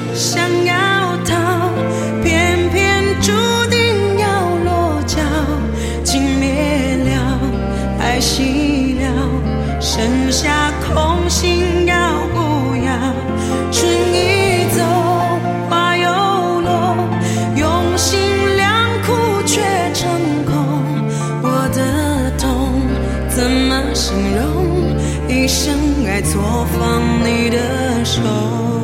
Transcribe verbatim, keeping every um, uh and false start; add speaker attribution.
Speaker 1: 想要逃，偏偏注定要落脚，情灭了，爱熄了，剩下空心要不要？春已走，花又落，用心良苦却成空。我的痛怎么形容？一生爱错放你的手。